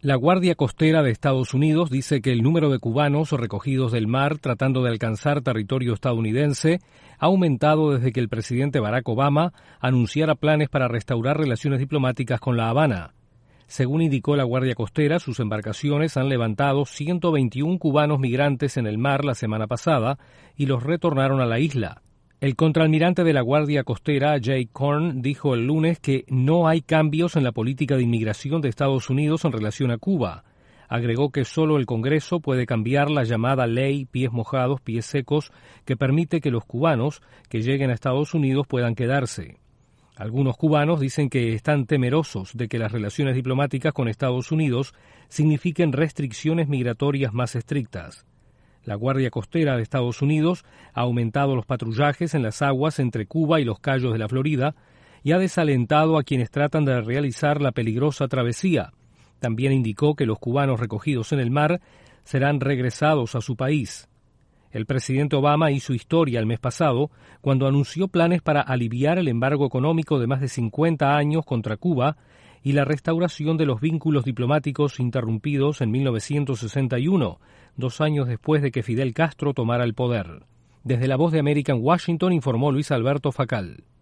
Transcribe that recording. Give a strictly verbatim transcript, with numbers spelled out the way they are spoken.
La Guardia Costera de Estados Unidos dice que el número de cubanos recogidos del mar tratando de alcanzar territorio estadounidense ha aumentado desde que el presidente Barack Obama anunciara planes para restaurar relaciones diplomáticas con La Habana. Según indicó la Guardia Costera, sus embarcaciones han levantado ciento veintiún cubanos migrantes en el mar la semana pasada y los retornaron a la isla. El contraalmirante de la Guardia Costera, Jay Korn, dijo el lunes que no hay cambios en la política de inmigración de Estados Unidos en relación a Cuba. Agregó que solo el Congreso puede cambiar la llamada ley pies mojados, pies secos, que permite que los cubanos que lleguen a Estados Unidos puedan quedarse. Algunos cubanos dicen que están temerosos de que las relaciones diplomáticas con Estados Unidos signifiquen restricciones migratorias más estrictas. La Guardia Costera de Estados Unidos ha aumentado los patrullajes en las aguas entre Cuba y los Cayos de la Florida y ha desalentado a quienes tratan de realizar la peligrosa travesía. También indicó que los cubanos recogidos en el mar serán regresados a su país. El presidente Obama hizo historia el mes pasado cuando anunció planes para aliviar el embargo económico de más de cincuenta años contra Cuba y la restauración de los vínculos diplomáticos interrumpidos en mil novecientos sesenta y uno, dos años después de que Fidel Castro tomara el poder. Desde La Voz de América en Washington informó Luis Alberto Facal.